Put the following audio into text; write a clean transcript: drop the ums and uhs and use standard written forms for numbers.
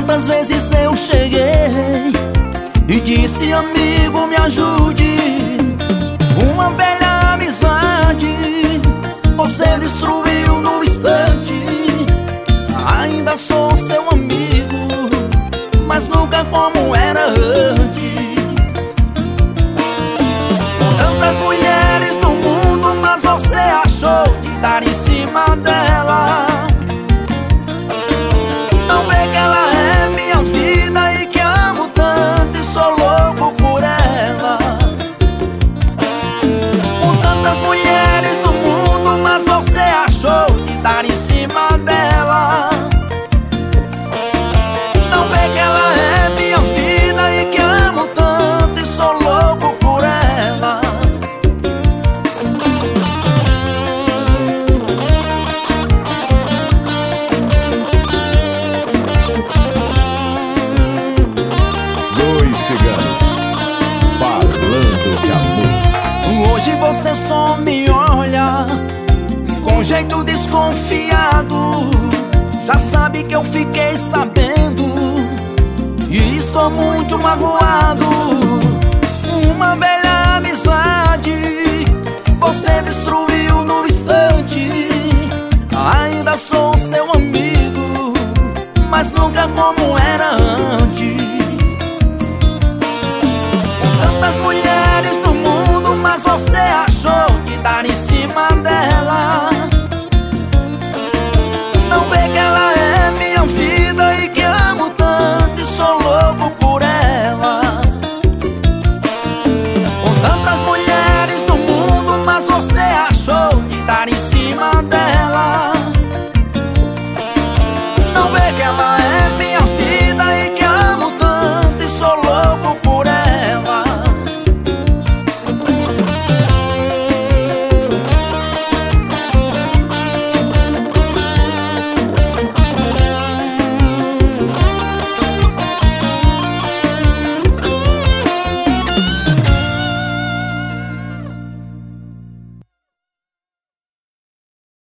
Quantas vezes eu cheguei e disse: amigo, me ajude. Uma velha amizade você destruiu no instante. Ainda sou seu amigo, mas nunca como era antes. Tantas mulheres no mundo, mas você achou de dar em cima dela. Não vê que ela é minha vida e que amo tanto e sou louco por ela. Com tantas mulheres no mundo, mas você achou de dar em cima dela. Não vê que ela é minha vida e que amo tanto e sou louco por ela. Dois ciganos falando de amor. Hoje você só me olha com jeito desconfiado. Já sabe que eu fiquei sabendo e estou muito magoado. Uma velha amizade você destruiu